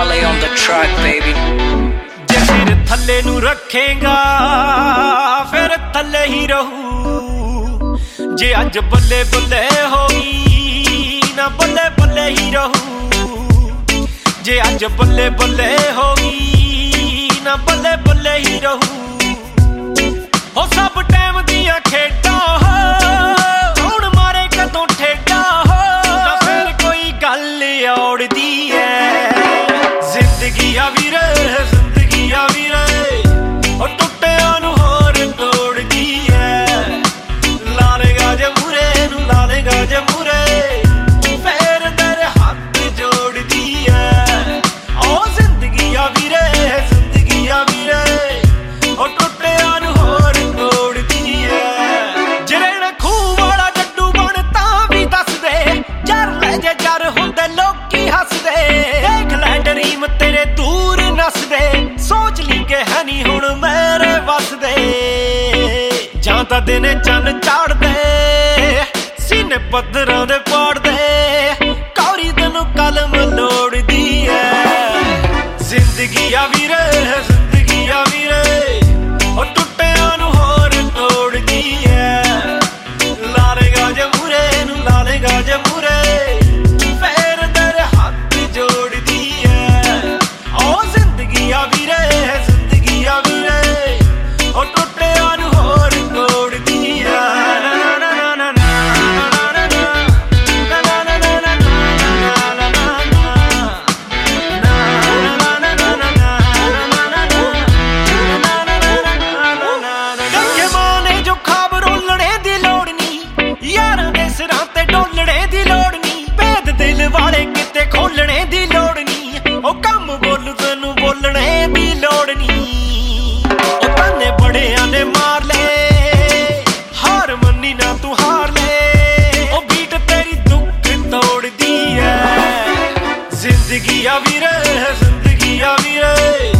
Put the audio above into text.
Wale on the track, baby. जे फिर थल्ले नू रखेगा फिर थल्ले ही रहू, जे अज बल्ले बल्ले होगी ना बल्ले बल्ले ही रहू, जे अज बल्ले बल्ले होगी ना बल्ले बल्ले ही रहू। हो सब टाइम दियां खेडां हुण मारे कदों ठेडा ना फिर कोई गल औड़दी है। जिंदगी आ वीरे जिंदगी आ वीरे ओ टुट्टियां नू होर तोड़दी है। लालेगा जे मूरे नू लालेगा जे मूरे फिर तेरे हाथ जोड़दी है। ओ जिंदगी आ वीरे जिंदगी आ वीरे ओ टुट्टियां नू होर तोड़दी है। ਜਿਹੜੇ ਖੂਹ ਵਾਲਾ ਡੱਡੂ ਬਣ ਤਾਂ ਵੀ ਦੱਸ ਦੇ, ਜਰ ਲੈ ਜੇ ਜਰ ਹੁੰਦੇ ਲੋਕੀ ਹੱਸਦੇ। ਦੇਖ ਲੈ ਡਰੀਮ ਤੇਰੇ ਦੂਰ ਨੱਸਦੇ, ਸੋਚ ਲਈ ਕਿ ਹੈ ਨੀ ਹੁਣ ਮੇਰੇ ਵੱਸਦੇ। ਜਾਂ ਤਾਂ ਦਿਨੇ ਚੰਨ ਚਾੜਦੇ ਸੀਨੇ ਪੱਧਰਾਂ ਦੇ ਪਾੜਦੇ, ਕੌਰੀ ਤੈਨੂੰ ਕਲਮ ਲੋੜਦੀ ਹੈ। ਜ਼ਿੰਦਗੀ ਆ ਵੀਰੇ ਜ਼ਿੰਦਗੀ ਆ ਵੀਰੇ ਉਹ ਟੁੱਟਿਆਂ ਨੂੰ ਹੋਰ ਤੋੜਦੀ ਹੈ। ਲਾਲੇਗਾ ਜੇ ਮੂਰੇ ਨੂੰ ਲਾਲੇਗਾ ਜੇ ਮੂਰੇ ਫੇਰ ਤੇਰੇ ਹੱਥ ਜੋੜਦੀ ਹੈ। ਉਹ ਜ਼ਿੰਦਗੀ ਆ ਵੀਰੇ ਜ਼ਿੰਦਗੀ ਆ ਵੀਰੇ ਉਹ ਟੁੱਟਿਆਂ ਨੂੰ ਹੋਰ ਤੋੜਦੀ ਹੈ। ਦੇਖੇ ਮਾਂ ਨੇ ਜੋ ਖਾਬ ਰੋਲਣੇ ਦੀ ਲੋੜ ਨੀ, ਯਾਰਾਂ ਦੇ ਸਿਰਾਂ ਤੇ ਡੋਲਣੇ ਦੀ ਲੋੜ ਨੀ, ਭੇਦ ਦਿਲ ਵਾਲੇ ਕਿਤੇ ਖੋਲਣੇ ਦੀ ਲੋੜ ਨੀ। ਉਹ ਕੰਮ ਬੋਲੂ ਤੈਨੂੰ ਬੋਲਣੇ ਦੀ ਲੋੜ ਨੀ। ਉਹ ਤਾਨੇ ਬੜਿਆਂ ਨੇ ਮਾਰ ਲੈ ਹਾਰ ਮੰਨੀ ਨਾ ਤੂੰ ਹਾਰ ਲੈ, ਉਹ ਬੀਟ ਤੇਰੀ ਦੁੱਖ ਤੋੜਦੀ ਹੈ। ਜ਼ਿੰਦਗੀ ਆ ਵੀਰੇ ਜ਼ਿੰਦਗੀ ਆ ਵੀਰੇ